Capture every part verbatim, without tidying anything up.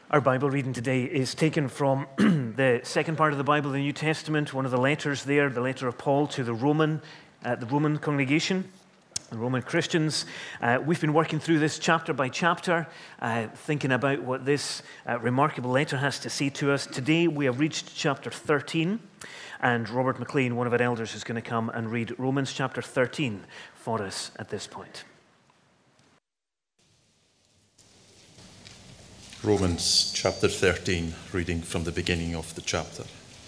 Our Bible reading today is taken from the second part of the Bible, the New Testament, one of the letters there, the letter of Paul to the Roman, uh, the Roman congregation, the Roman Christians. Uh, we've been working through this chapter by chapter, uh, thinking about what this uh, remarkable letter has to say to us. Today we have reached chapter thirteen, and Robert McLean, one of our elders, is going to come and read Romans chapter thirteen for us at this point. Romans chapter thirteen, reading from the beginning of the chapter.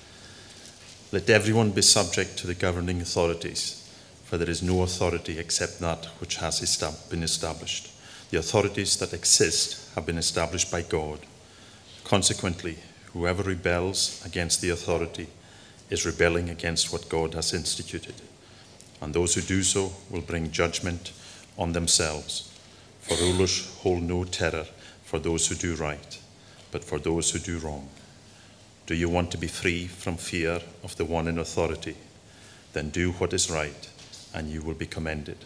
Let everyone be subject to the governing authorities, for there is no authority except that which has been established. The authorities that exist have been established by God. Consequently, whoever rebels against the authority is rebelling against what God has instituted, and those who do so will bring judgment on themselves. For rulers hold no terror for those who do right, but for those who do wrong. Do you want to be free from fear of the one in authority? Then do what is right, and you will be commended.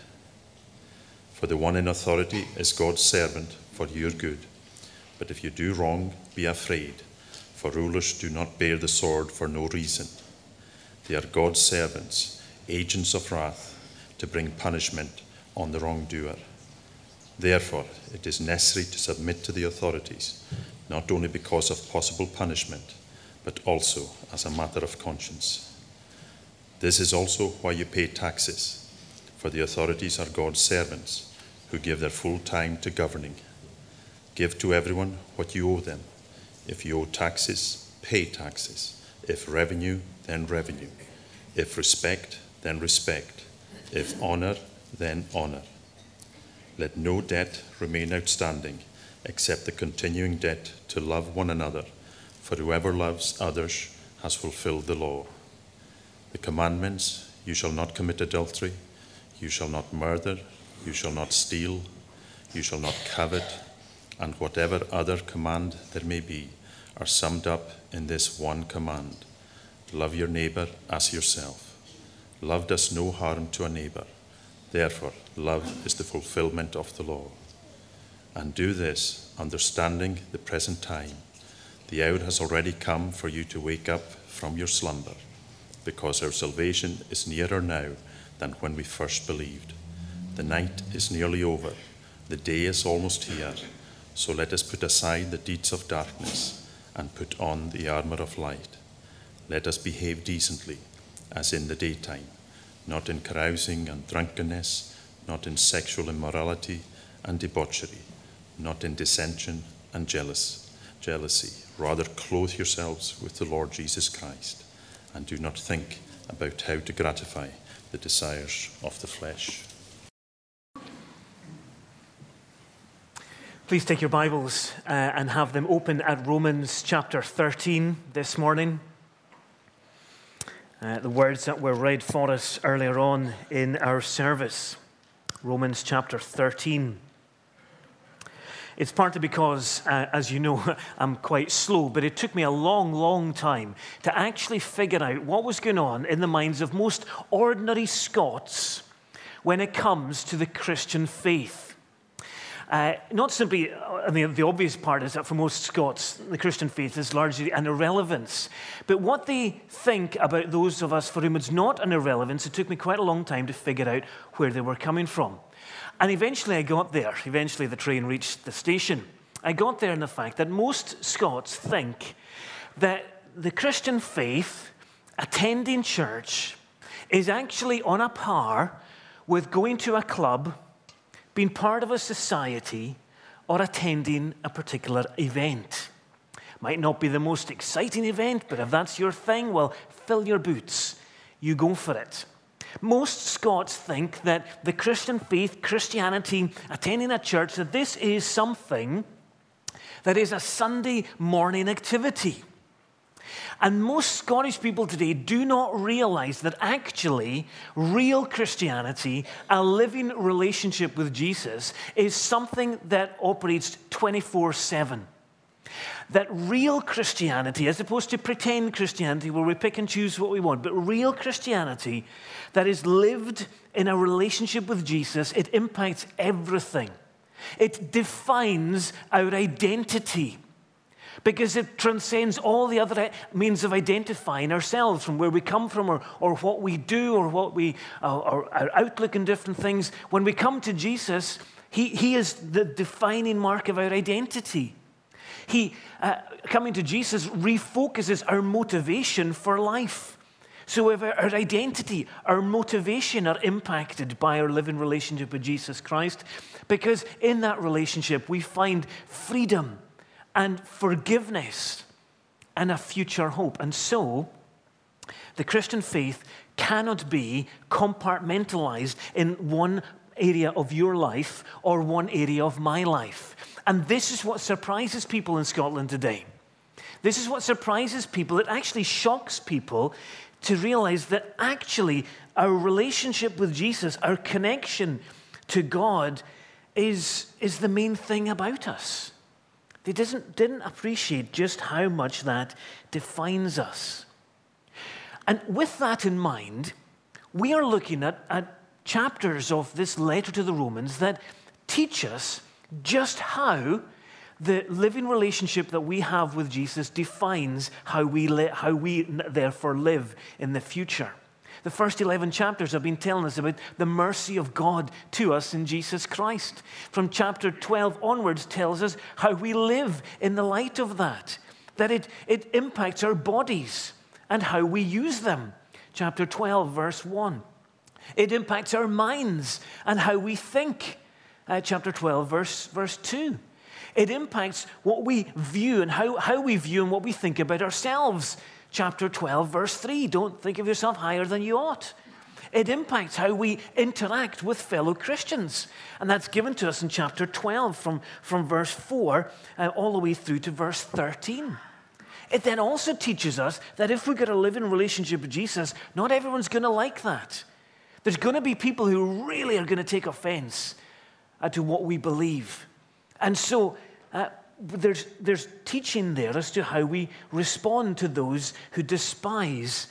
For the one in authority is God's servant for your good. But if you do wrong, be afraid, for rulers do not bear the sword for no reason. They are God's servants, agents of wrath, to bring punishment on the wrongdoer. Therefore, it is necessary to submit to the authorities, not only because of possible punishment, but also as a matter of conscience. This is also why you pay taxes, for the authorities are God's servants, who give their full time to governing. Give to everyone what you owe them. If you owe taxes, pay taxes. If revenue, then revenue. If respect, then respect. If honor, then honor. Let no debt remain outstanding, except the continuing debt to love one another, for whoever loves others has fulfilled the law. The commandments: you shall not commit adultery, you shall not murder, you shall not steal, you shall not covet, and whatever other command there may be, are summed up in this one command: love your neighbor as yourself. Love does no harm to a neighbor. Therefore, love is the fulfillment of the law. And do this, understanding the present time. The hour has already come for you to wake up from your slumber, because our salvation is nearer now than when we first believed. The night is nearly over. The day is almost here. So let us put aside the deeds of darkness and put on the armor of light. Let us behave decently, as in the daytime, not in carousing and drunkenness, not in sexual immorality and debauchery, not in dissension and jealous, jealousy. Rather, clothe yourselves with the Lord Jesus Christ, and do not think about how to gratify the desires of the flesh. Please take your Bibles uh, and have them open at Romans chapter thirteen this morning. Uh, the words that were read for us earlier on in our service. Romans chapter thirteen. It's partly because, uh, as you know, I'm quite slow, but it took me a long, long time to actually figure out what was going on in the minds of most ordinary Scots when it comes to the Christian faith. Uh, not simply, I mean, the obvious part is that for most Scots, the Christian faith is largely an irrelevance. But what they think about those of us for whom it's not an irrelevance, it took me quite a long time to figure out where they were coming from. And eventually I got there. Eventually the train reached the station. I got there in the fact that most Scots think that the Christian faith, attending church, is actually on a par with going to a club, being part of a society, or attending a particular event. Might not be the most exciting event, but if that's your thing, well, fill your boots. You go for it. Most Scots think that the Christian faith, Christianity, attending a church, that this is something that is a Sunday morning activity. And most Scottish people today do not realize that actually real Christianity, a living relationship with Jesus, is something that operates twenty-four seven. That real Christianity, as opposed to pretend Christianity where we pick and choose what we want, but real Christianity that is lived in a relationship with Jesus, it impacts everything. It defines our identity. because it transcends all the other means of identifying ourselves, from where we come from, or, or what we do, or what we, uh, or our outlook in different things. When we come to Jesus, he, he is the defining mark of our identity. He, uh, coming to Jesus refocuses our motivation for life. So if our, our identity, our motivation are impacted by our living relationship with Jesus Christ, because in that relationship we find freedom and forgiveness and a future hope. And so the Christian faith cannot be compartmentalized in one area of your life or one area of my life. And this is what surprises people in Scotland today. This is what surprises people. It actually shocks people to realize that actually our relationship with Jesus, our connection to God, is, is the main thing about us. They didn't, didn't appreciate just how much that defines us. And with that in mind, we are looking at, at chapters of this letter to the Romans that teach us just how the living relationship that we have with Jesus defines how we, li- how we therefore live in the future. The first eleven chapters have been telling us about the mercy of God to us in Jesus Christ. From chapter twelve onwards tells us how we live in the light of that, that it, it impacts our bodies and how we use them. Chapter twelve, verse one. It impacts our minds and how we think. Uh, chapter twelve, verse, verse two. It impacts what we view and how, how we view and what we think about ourselves. Chapter twelve, verse three, don't think of yourself higher than you ought. It impacts how we interact with fellow Christians. And that's given to us in chapter twelve from, from verse four uh, all the way through to verse thirteen. It then also teaches us that if we're going to live in a relationship with Jesus, not everyone's going to like that. There's going to be people who really are going to take offense uh, to what we believe. And so uh, there's, there's teaching there as to how we respond to those who despise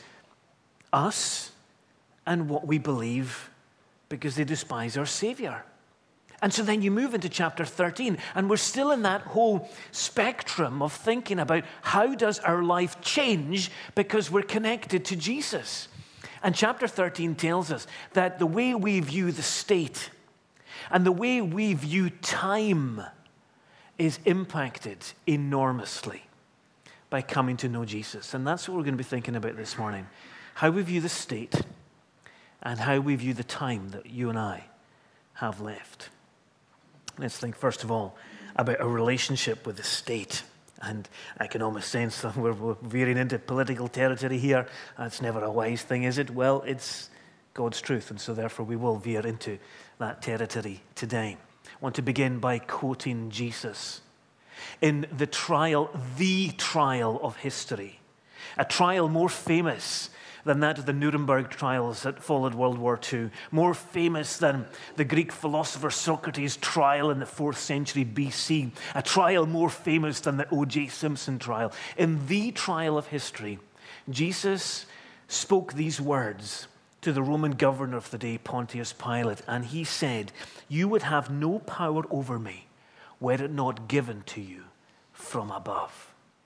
us and what we believe because they despise our Savior. And so then you move into chapter thirteen, and we're still in that whole spectrum of thinking about how does our life change because we're connected to Jesus. And chapter thirteen tells us that the way we view the state and the way we view time is impacted enormously by coming to know Jesus. And that's what we're going to be thinking about this morning. How we view the state and how we view the time that you and I have left. Let's think first of all about our relationship with the state. And I can almost sense that we're, we're veering into political territory here. That's never a wise thing, is it? Well, it's God's truth, and so therefore we will veer into that territory today. I want to begin by quoting Jesus in the trial, the trial of history, a trial more famous than that of the Nuremberg trials that followed World War Two, more famous than the Greek philosopher Socrates' trial in the fourth century B C, a trial more famous than the O J Simpson trial. In the trial of history, Jesus spoke these words to the Roman governor of the day, Pontius Pilate, and he said, "You would have no power over me were it not given to you from above."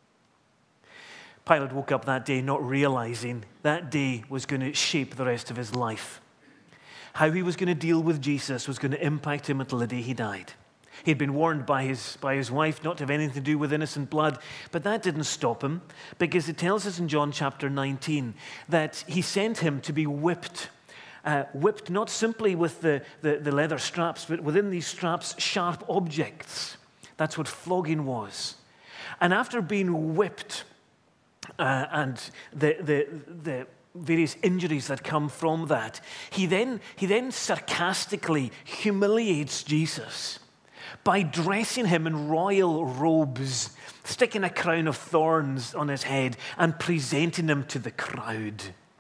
Pilate woke up that day not realizing that day was going to shape the rest of his life. How he was going to deal with Jesus was going to impact him until the day he died. He'd been warned by his, by his wife not to have anything to do with innocent blood, but that didn't stop him, because it tells us in John chapter nineteen that he sent him to be whipped. Uh, whipped not simply with the, the, the leather straps, but within these straps, sharp objects. That's what flogging was. And after being whipped, Uh, and the, the, the various injuries that come from that, he then, he then sarcastically humiliates Jesus by dressing him in royal robes, sticking a crown of thorns on his head, and presenting him to the crowd.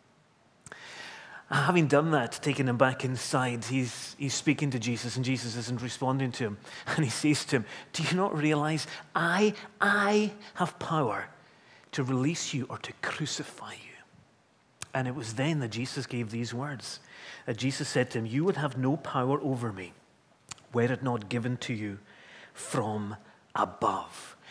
Having done that, taking him back inside, he's, he's speaking to Jesus, and Jesus isn't responding to him. And he says to him, "Do you not realize I, I have power to release you or to crucify you?" And it was then that Jesus gave these words. That Jesus said to him, "You would have no power over me were it not given to you from above."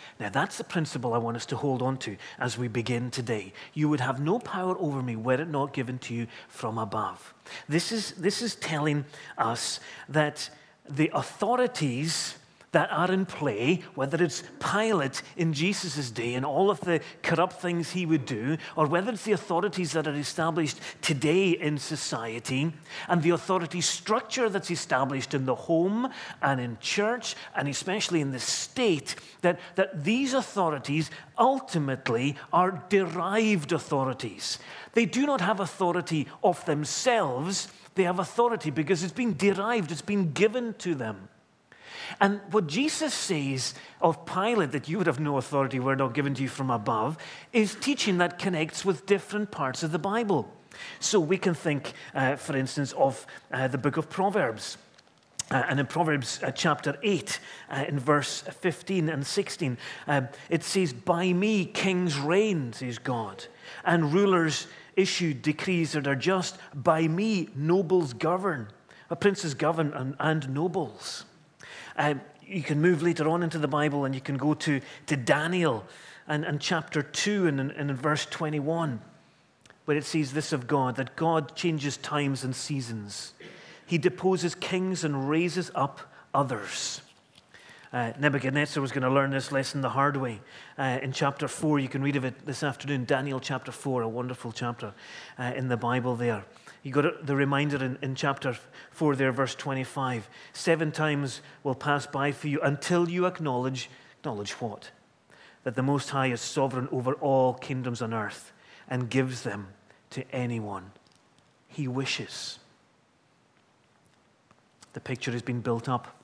Now, that's the principle I want us to hold on to as we begin today. You would have no power over me were it not given to you from above. This is, this is telling us that the authorities that are in play, whether it's Pilate in Jesus' day and all of the corrupt things he would do, or whether it's the authorities that are established today in society, and the authority structure that's established in the home and in church, and especially in the state, that, that these authorities ultimately are derived authorities. They do not have authority of themselves. They have authority because it's been derived, it's been given to them. And what Jesus says of Pilate, that you would have no authority were not given to you from above, is teaching that connects with different parts of the Bible. So we can think, uh, for instance, of uh, the book of Proverbs. Uh, and in Proverbs uh, chapter eight, uh, in verse fifteen and sixteen, uh, it says, "By me kings reign, says God, and rulers issue decrees that are just. By me nobles govern." Uh, princes govern and, and nobles. Um, you can move later on into the Bible and you can go to, to Daniel and, and chapter two and, and in verse twenty-one, where it says this of God, that God changes times and seasons. He deposes kings and raises up others. Uh, Nebuchadnezzar was going to learn this lesson the hard way. Uh, in chapter four, you can read of it this afternoon, Daniel chapter four, a wonderful chapter uh, in the Bible there. You got the reminder in, in chapter four there, verse twenty-five. Seven times will pass by for you until you acknowledge, acknowledge what? That the Most High is sovereign over all kingdoms on earth and gives them to anyone he wishes. The picture has been built up.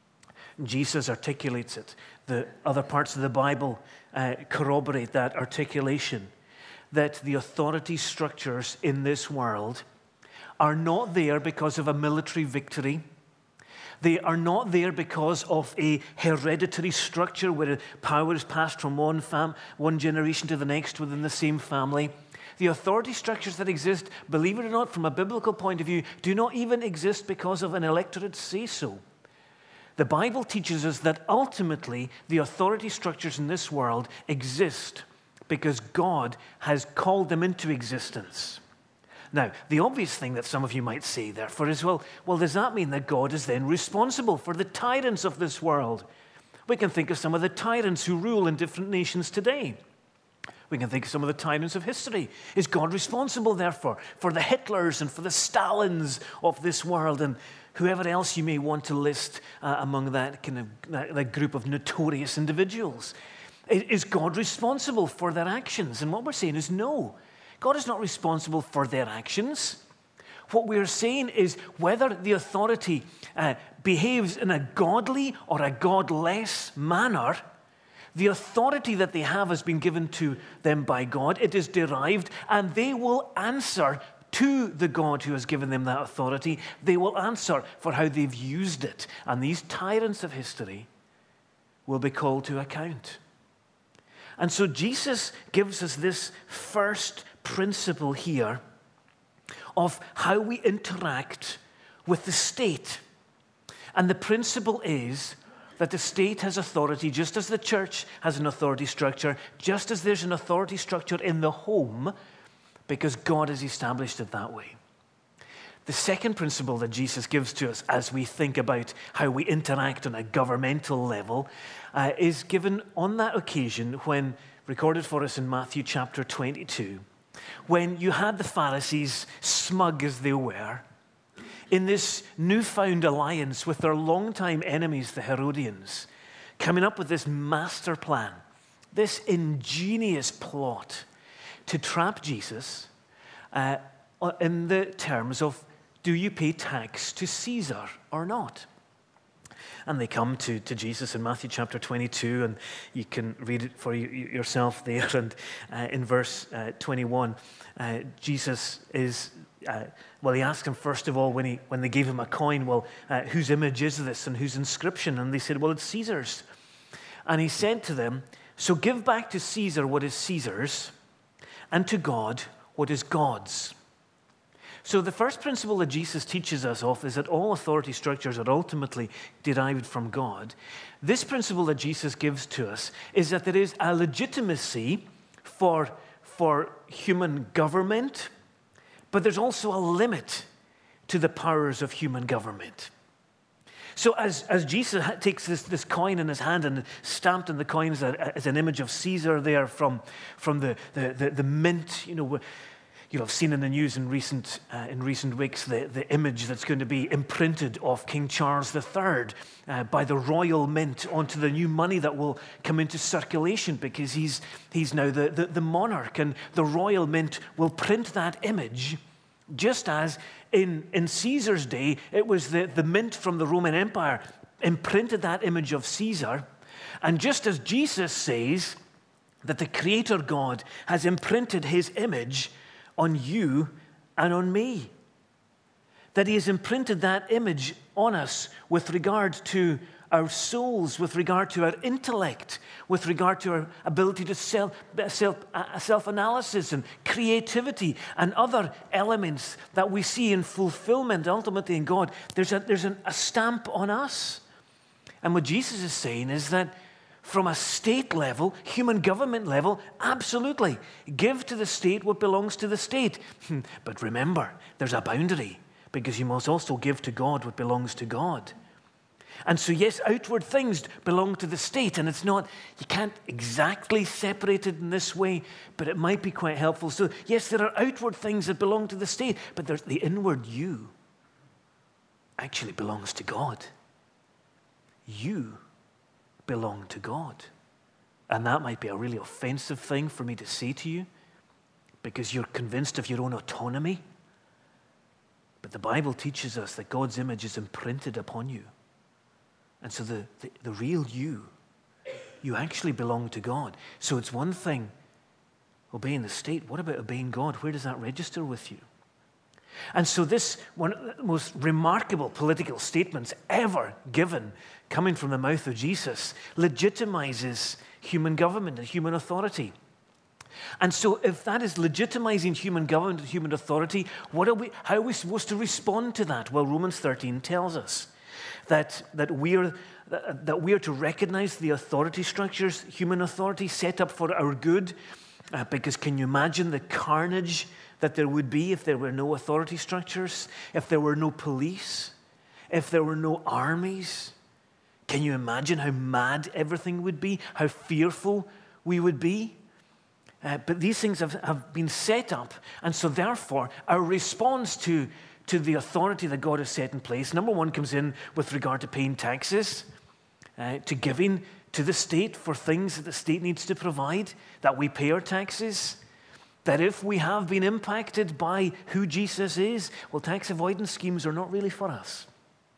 Jesus articulates it. The other parts of the Bible uh, corroborate that articulation, that the authority structures in this world are not there because of a military victory. They are not there because of a hereditary structure where power is passed from one, fam- one generation to the next within the same family. The authority structures that exist, believe it or not, from a biblical point of view, do not even exist because of an electorate say-so. The Bible teaches us that ultimately the authority structures in this world exist because God has called them into existence. Now, the obvious thing that some of you might say, therefore, is, well, well, does that mean that God is then responsible for the tyrants of this world? We can think of some of the tyrants who rule in different nations today. We can think of some of the tyrants of history. Is God responsible, therefore, for the Hitlers and for the Stalins of this world and whoever else you may want to list uh, among that kind of that, that group of notorious individuals? Is God responsible for their actions? And what we're saying is no. God is not responsible for their actions. What we are saying is whether the authority uh, behaves in a godly or a godless manner, the authority that they have has been given to them by God. It is derived, and they will answer to the God who has given them that authority. They will answer for how they've used it. And these tyrants of history will be called to account. And so Jesus gives us this first principle here of how we interact with the state. And the principle is that the state has authority just as the church has an authority structure, just as there's an authority structure in the home, because God has established it that way. The second principle that Jesus gives to us as we think about how we interact on a governmental level uh, is given on that occasion when, recorded for us in Matthew chapter twenty-two, when you had the Pharisees, smug as they were, in this newfound alliance with their longtime enemies, the Herodians, coming up with this master plan, this ingenious plot to trap Jesus uh, in the terms of, do you pay tax to Caesar or not? And they come to, to Jesus in Matthew chapter twenty-two, and you can read it for you, yourself there. And uh, in verse uh, twenty-one, uh, Jesus is, uh, well, he asked him first of all when, he, when they gave him a coin, well, uh, whose image is this and whose inscription? And they said, well, it's Caesar's. And he said to them, so give back to Caesar what is Caesar's, and to God what is God's. So the first principle that Jesus teaches us of is that all authority structures are ultimately derived from God. This principle that Jesus gives to us is that there is a legitimacy for, for human government, but there's also a limit to the powers of human government. So as, as Jesus takes this, this coin in his hand and stamped in the coin as, a, as an image of Caesar there from, from the, the, the, the mint, you know, you'll have seen in the news in recent, uh, in recent weeks the, the image that's going to be imprinted of King Charles the Third uh, by the royal mint onto the new money that will come into circulation because he's, he's now the, the, the monarch, and the royal mint will print that image just as in, in Caesar's day it was the, the mint from the Roman Empire imprinted that image of Caesar. And just as Jesus says that the Creator God has imprinted his image on you and on me, that he has imprinted that image on us with regard to our souls, with regard to our intellect, with regard to our ability to self, self, uh, self-analysis and creativity and other elements that we see in fulfillment ultimately in God. There's a, there's an, a stamp on us. And what Jesus is saying is that from a state level, human government level, absolutely. Give to the state what belongs to the state. But remember, there's a boundary, because you must also give to God what belongs to God. And so, yes, outward things belong to the state, and it's not, you can't exactly separate it in this way, but it might be quite helpful. So, yes, there are outward things that belong to the state, but there's the inward you actually belongs to God. You belong to God. And that might be a really offensive thing for me to say to you because you're convinced of your own autonomy. But the Bible teaches us that God's image is imprinted upon you. And so the, the, the real you, you actually belong to God. So it's one thing obeying the state. What about obeying God? Where does that register with you? And so this, one of the most remarkable political statements ever given, coming from the mouth of Jesus, legitimizes human government and human authority. And so if that is legitimizing human government and human authority, what are we, how are we supposed to respond to that? Well, Romans thirteen tells us that, that, we are, that we are to recognize the authority structures, human authority set up for our good, uh, because can you imagine the carnage that there would be if there were no authority structures, if there were no police, if there were no armies? Can you imagine how mad everything would be, how fearful we would be? Uh, but these things have, have been set up, and so therefore our response to, to the authority that God has set in place, number one, comes in with regard to paying taxes, uh, to giving to the state for things that the state needs to provide, that we pay our taxes. That if we have been impacted by who Jesus is, well, tax avoidance schemes are not really for us.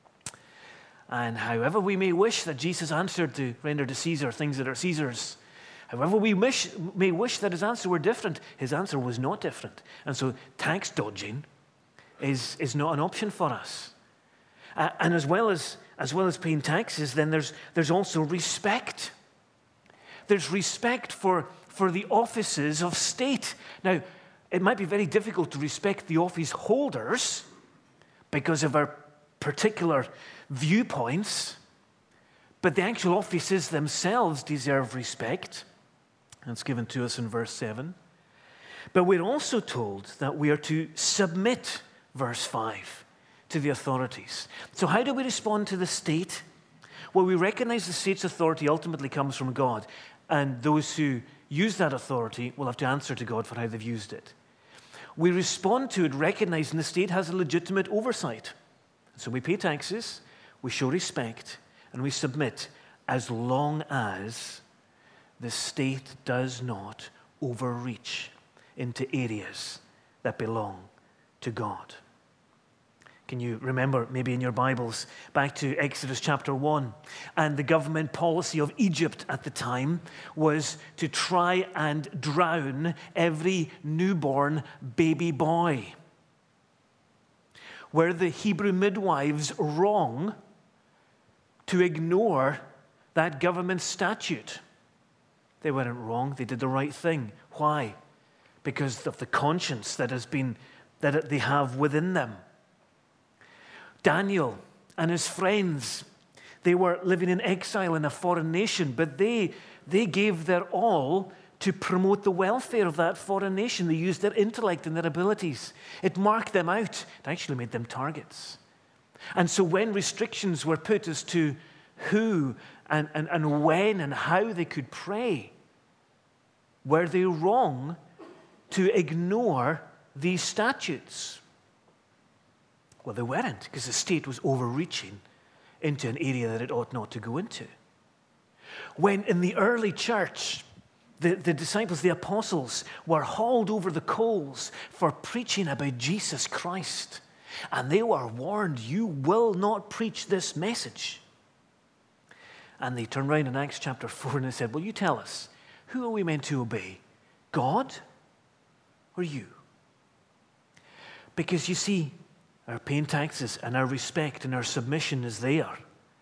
And however we may wish that Jesus answered to render to Caesar things that are Caesar's, however we wish, may wish that his answer were different, his answer was not different. And so tax dodging is, is not an option for us. Uh, and as well as, as well as paying taxes, then there's, there's also respect. There's respect for for the offices of state. Now, it might be very difficult to respect the office holders because of our particular viewpoints, but the actual offices themselves deserve respect. That's given to us in verse seven. But we're also told that we are to submit, verse five, to the authorities. So how do we respond to the state? Well, we recognize the state's authority ultimately comes from God, and those who use that authority will have to answer to God for how they've used it. We respond to it recognizing the state has a legitimate oversight. So we pay taxes, we show respect, and we submit as long as the state does not overreach into areas that belong to God. Can you remember, maybe in your Bibles, back to Exodus chapter one, and the government policy of Egypt at the time was to try and drown every newborn baby boy. Were the Hebrew midwives wrong to ignore that government statute? They weren't wrong, they did the right thing. Why? Because of the conscience that has been that they have within them. Daniel and his friends, they were living in exile in a foreign nation, but they, they gave their all to promote the welfare of that foreign nation. They used their intellect and their abilities. It marked them out. It actually made them targets. And so when restrictions were put as to who and, and, and when and how they could pray, were they wrong to ignore these statutes? Well, they weren't, because the state was overreaching into an area that it ought not to go into. When in the early church, the, the disciples, the apostles, were hauled over the coals for preaching about Jesus Christ, and they were warned, you will not preach this message. And they turned around in Acts chapter four and they said, well, you tell us, who are we meant to obey? God or you? Because you see, our paying taxes and our respect and our submission is there,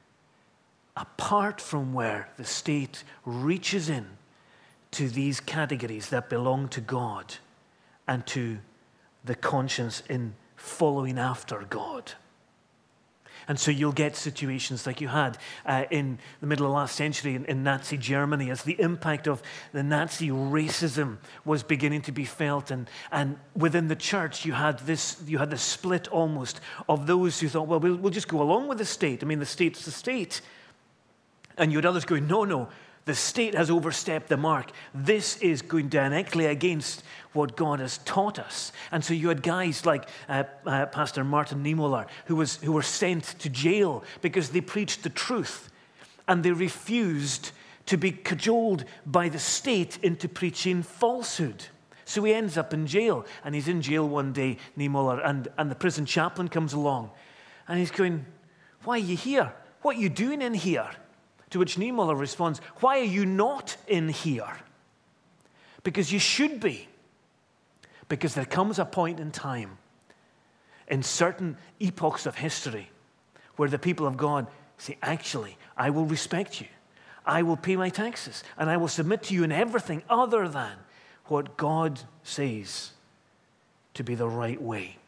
apart from where the state reaches in to these categories that belong to God and to the conscience in following after God. And so you'll get situations like you had uh, in the middle of last century in, in Nazi Germany, as the impact of the Nazi racism was beginning to be felt. And, and within the church, you had this you had this split almost of those who thought, well, well, we'll just go along with the state. I mean, the state's the state. And you had others going, no, no, the state has overstepped the mark. This is going directly against what God has taught us. And so you had guys like uh, uh, Pastor Martin Niemöller, who was who were sent to jail because they preached the truth, and they refused to be cajoled by the state into preaching falsehood. So he ends up in jail, and he's in jail one day, Niemöller, and, and the prison chaplain comes along, and he's going, why are you here? What are you doing in here? To which Niemöller responds, why are you not in here? Because you should be. Because there comes a point in time, in certain epochs of history, where the people of God say, actually, I will respect you. I will pay my taxes, and I will submit to you in everything other than what God says to be the right way.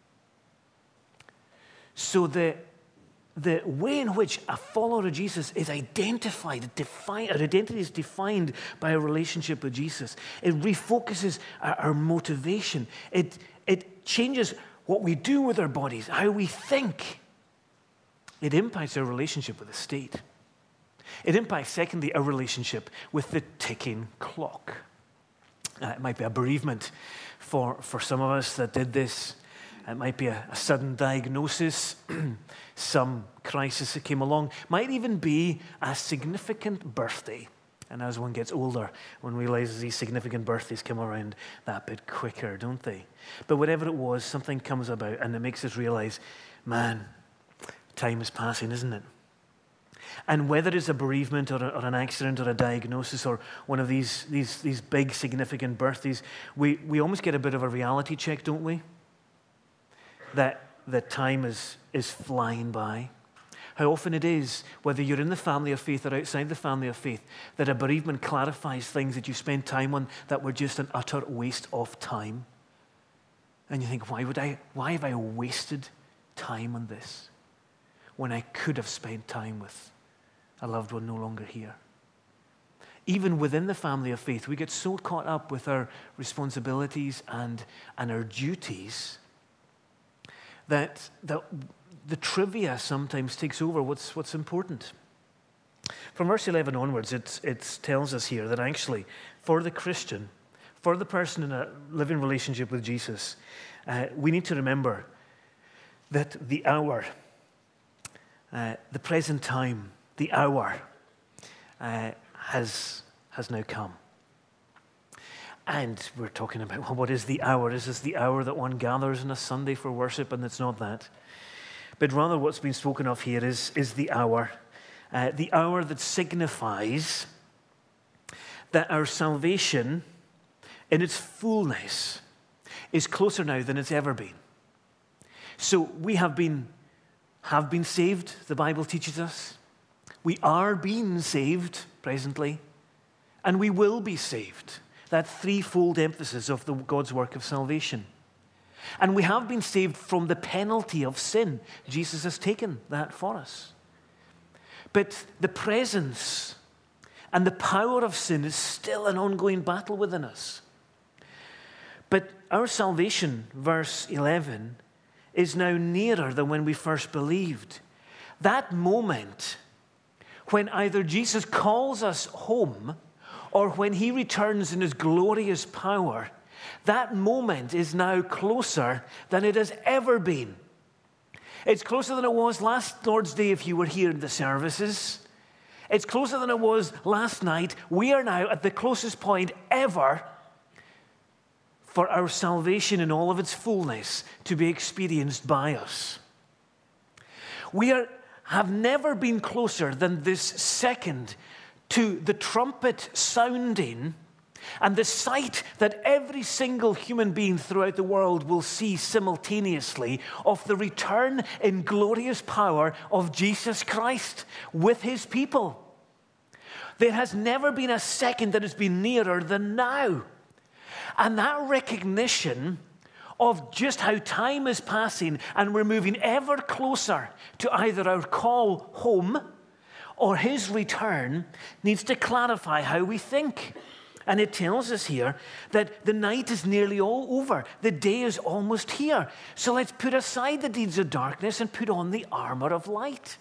So the The way in which a follower of Jesus is identified, defined, our identity is defined by a relationship with Jesus. It refocuses our, our motivation. It, it changes what we do with our bodies, how we think. It impacts our relationship with the state. It impacts, secondly, our relationship with the ticking clock. Uh, it might be a bereavement for, for some of us that did this. It might be a, a sudden diagnosis, some crisis that came along. Might even be a significant birthday. And as one gets older, one realizes these significant birthdays come around that bit quicker, don't they? But whatever it was, something comes about and it makes us realize, man, time is passing, isn't it? And whether it's a bereavement or, a, or an accident or a diagnosis or one of these, these, these big significant birthdays, we, we almost get a bit of a reality check, don't we? That, that time is, is flying by. How often it is, whether you're in the family of faith or outside the family of faith, that a bereavement clarifies things that you spend time on that were just an utter waste of time. And you think, why would I, why have I wasted time on this when I could have spent time with a loved one no longer here? Even within the family of faith, we get so caught up with our responsibilities and, and our duties that, that the trivia sometimes takes over what's, what's important. From verse eleven onwards, it, it tells us here that actually, for the Christian, for the person in a living relationship with Jesus, uh, we need to remember that the hour, uh, the present time, the hour uh, has, has now come. And we're talking about, well, what is the hour? Is this the hour that one gathers on a Sunday for worship? And it's not that. But rather what's been spoken of here is, is the hour. Uh, the hour that signifies that our salvation in its fullness is closer now than it's ever been. So we have been, have been saved, the Bible teaches us. We are being saved presently, and we will be saved. That threefold emphasis of the, God's work of salvation. And we have been saved from the penalty of sin. Jesus has taken that for us. But the presence and the power of sin is still an ongoing battle within us. But our salvation, verse eleven, is now nearer than when we first believed. That moment when either Jesus calls us home or when he returns in his glorious power, that moment is now closer than it has ever been. It's closer than it was last Lord's Day if you were here in the services. It's closer than it was last night. We are now at the closest point ever for our salvation in all of its fullness to be experienced by us. We are, have never been closer than this second to the trumpet sounding and the sight that every single human being throughout the world will see simultaneously of the return in glorious power of Jesus Christ with his people. There has never been a second that has been nearer than now. And that recognition of just how time is passing and we're moving ever closer to either our call home or his return needs to clarify how we think. And it tells us here that the night is nearly all over. The day is almost here. So let's put aside the deeds of darkness and put on the armor of light.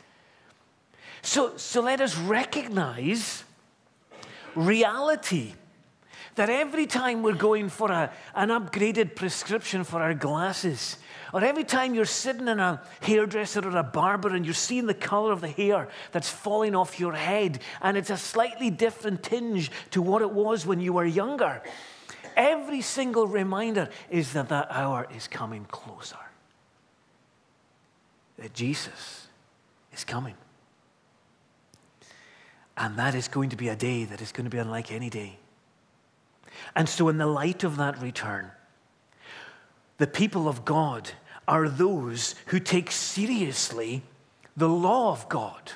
So, so let us recognize reality. That every time we're going for a, an upgraded prescription for our glasses, or every time you're sitting in a hairdresser or a barber and you're seeing the color of the hair that's falling off your head, and it's a slightly different tinge to what it was when you were younger, every single reminder is that that hour is coming closer. That Jesus is coming. And that is going to be a day that is going to be unlike any day. And so in the light of that return, the people of God are those who take seriously the law of God.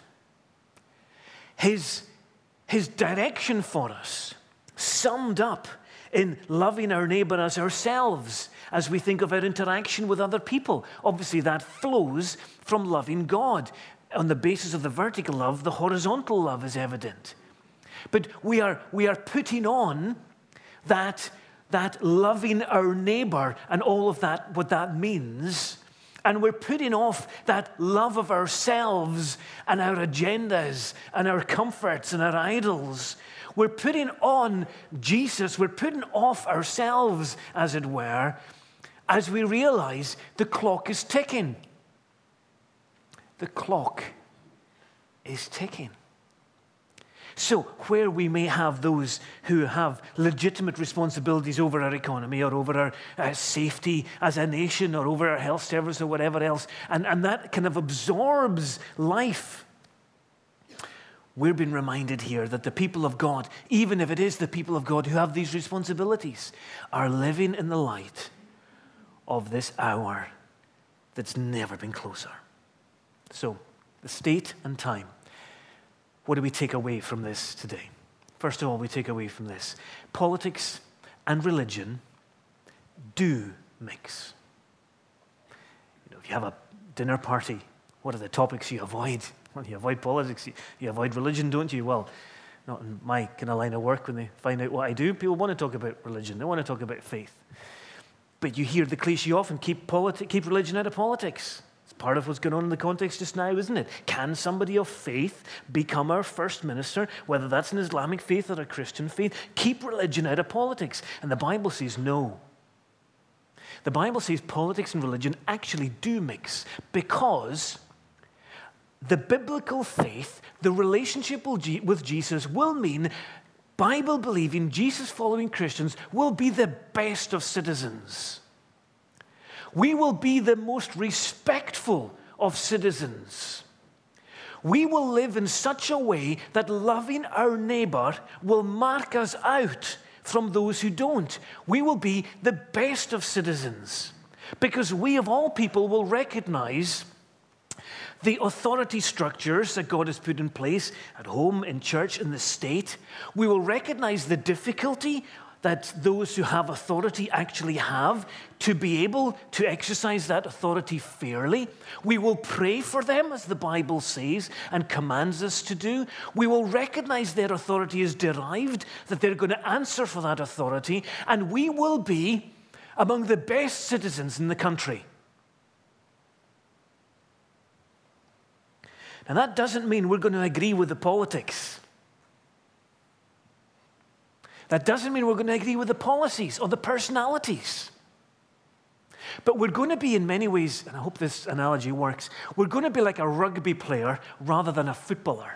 His, his direction for us, summed up in loving our neighbor as ourselves as we think of our interaction with other people. Obviously, that flows from loving God. On the basis of the vertical love, the horizontal love is evident. But we are, we are putting on That, that loving our neighbor and all of that, what that means. And we're putting off that love of ourselves and our agendas and our comforts and our idols. We're putting on Jesus. We're putting off ourselves, as it were, as we realize the clock is ticking. The clock is ticking. So where we may have those who have legitimate responsibilities over our economy or over our uh, safety as a nation or over our health service or whatever else, and, and that kind of absorbs life, we're being reminded here that the people of God, even if it is the people of God who have these responsibilities, are living in the light of this hour that's never been closer. So the state and time. What do we take away from this today? First of all, we take away from this. Politics and religion do mix. You know, if you have a dinner party, what are the topics you avoid? Well, you avoid politics, you, you avoid religion, don't you? Well, not in my kind of line of work. When they find out what I do, people want to talk about religion. They want to talk about faith. But you hear the cliche often, keep, politi- keep religion out of politics. Part of what's going on in the context just now, isn't it? Can somebody of faith become our first minister, whether that's an Islamic faith or a Christian faith? Keep religion out of politics. And the Bible says no. The Bible says politics and religion actually do mix, because the biblical faith, the relationship with Jesus, will mean Bible-believing, Jesus-following Christians will be the best of citizens. We will be the most respectful of citizens. We will live in such a way that loving our neighbor will mark us out from those who don't. We will be the best of citizens because we of all people will recognize the authority structures that God has put in place at home, in church, in the state. We will recognize the difficulty that those who have authority actually have to be able to exercise that authority fairly. We will pray for them, as the Bible says and commands us to do. We will recognize their authority is derived, that they're going to answer for that authority, and we will be among the best citizens in the country. Now, that doesn't mean we're going to agree with the politics. That doesn't mean we're going to agree with the policies or the personalities. But we're going to be, in many ways, and I hope this analogy works, we're going to be like a rugby player rather than a footballer.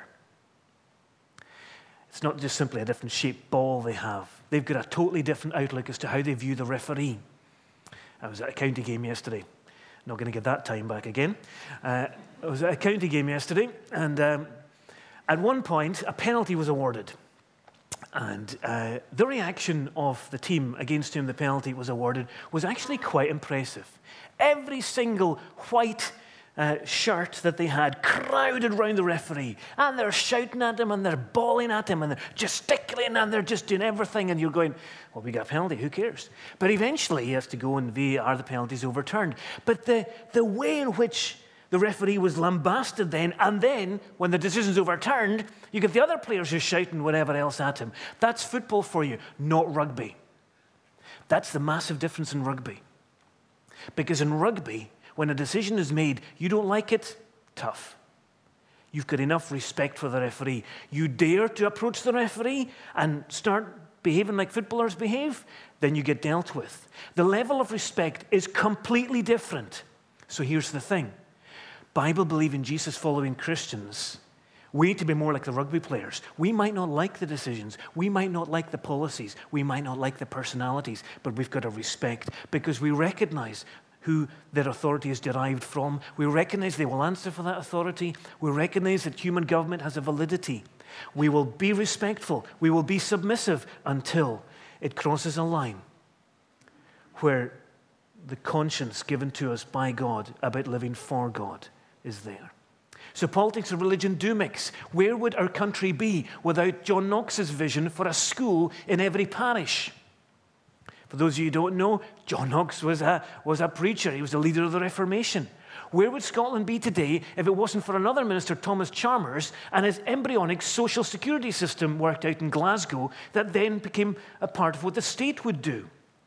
It's not just simply a different shaped ball they have. They've got a totally different outlook as to how they view the referee. I was at a county game yesterday. Not going to get that time back again. Uh, I was at a county game yesterday, and um, at one point, a penalty was awarded. And uh, the reaction of the team against whom the penalty was awarded was actually quite impressive. Every single white uh, shirt that they had crowded around the referee, and they're shouting at him, and they're bawling at him, and they're gesticulating, and they're just doing everything, and you're going, well, we got a penalty, who cares? But eventually he has to go and V A R, the penalty's overturned. But the, the way in which the referee was lambasted then, and then, when the decision's overturned, you get the other players who are shouting whatever else at him. That's football for you, not rugby. That's the massive difference in rugby. Because in rugby, when a decision is made, you don't like it, tough. You've got enough respect for the referee. You dare to approach the referee and start behaving like footballers behave, then you get dealt with. The level of respect is completely different. So here's the thing. Bible-believing, Jesus-following Christians, we need to be more like the rugby players. We might not like the decisions. We might not like the policies. We might not like the personalities, but we've got to respect because we recognize who their authority is derived from. We recognize they will answer for that authority. We recognize that human government has a validity. We will be respectful. We will be submissive until it crosses a line where the conscience given to us by God about living for God is there. So politics and religion do mix. Where would our country be without John Knox's vision for a school in every parish? For those of you who don't know, John Knox was a, was a preacher. He was a leader of the Reformation. Where would Scotland be today if it wasn't for another minister, Thomas Chalmers, and his embryonic social security system worked out in Glasgow that then became a part of what the state would do?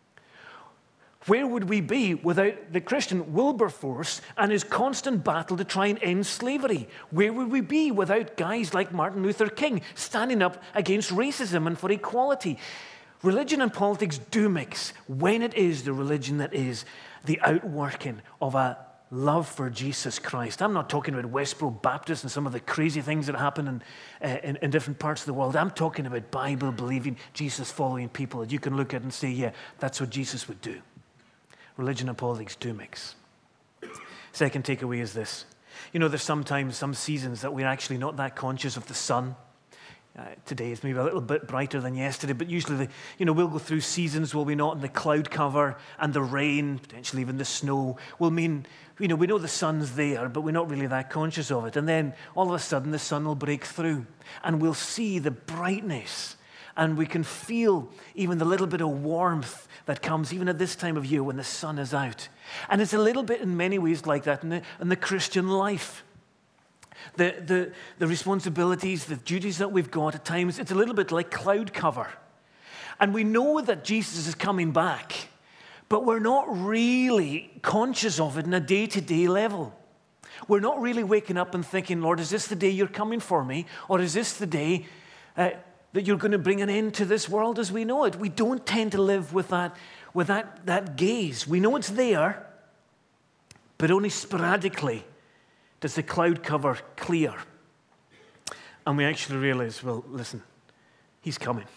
Where would we be without the Christian Wilberforce and his constant battle to try and end slavery? Where would we be without guys like Martin Luther King standing up against racism and for equality? Religion and politics do mix when it is the religion that is the outworking of a love for Jesus Christ. I'm not talking about Westboro Baptist and some of the crazy things that happen in, uh, in, in different parts of the world. I'm talking about Bible-believing, Jesus-following people that you can look at and say, yeah, that's what Jesus would do. Religion and politics do mix. Second takeaway is this. You know, there's sometimes some seasons that we're actually not that conscious of the sun. Uh, today is maybe a little bit brighter than yesterday, but usually, the, you know, we'll go through seasons, will we not, and the cloud cover and the rain, potentially even the snow, will mean, you know, we know the sun's there, but we're not really that conscious of it. And then all of a sudden the sun will break through and we'll see the brightness and we can feel even the little bit of warmth that comes even at this time of year when the sun is out. And it's a little bit in many ways like that in the, in the Christian life. The, the, the responsibilities, the duties that we've got at times, it's a little bit like cloud cover. And we know that Jesus is coming back, but we're not really conscious of it in a day-to-day level. We're not really waking up and thinking, Lord, is this the day you're coming for me? Or is this the day uh, that you're going to bring an end to this world as we know it? We don't tend to live with that, with that, that gaze. We know it's there, but only sporadically does the cloud cover clear. And we actually realize, well, listen, he's coming.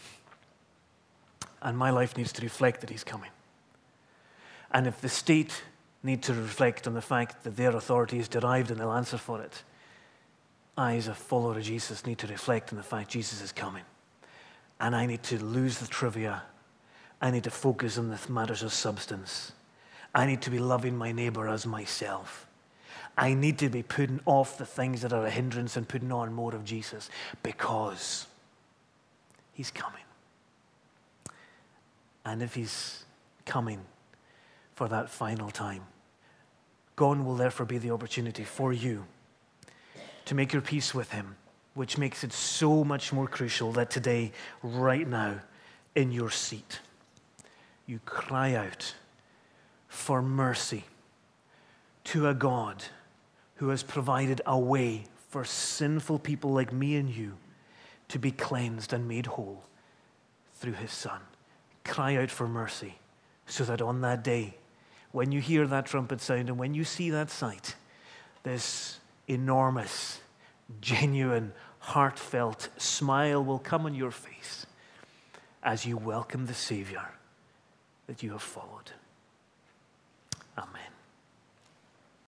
And my life needs to reflect that he's coming. And if the state need to reflect on the fact that their authority is derived and they'll answer for it, I, as a follower of Jesus, need to reflect on the fact Jesus is coming. And I need to lose the trivia. I need to focus on the matters of substance. I need to be loving my neighbor as myself. I need to be putting off the things that are a hindrance and putting on more of Jesus because he's coming. and if he's coming for that final time. Gone will therefore be the opportunity for you to make your peace with him, which makes it so much more crucial that today, right now, in your seat, you cry out for mercy to a God who has provided a way for sinful people like me and you to be cleansed and made whole through his Son. Cry out for mercy so that on that day, when you hear that trumpet sound and when you see that sight, this enormous, genuine, heartfelt smile will come on your face as you welcome the Savior that you have followed. Amen.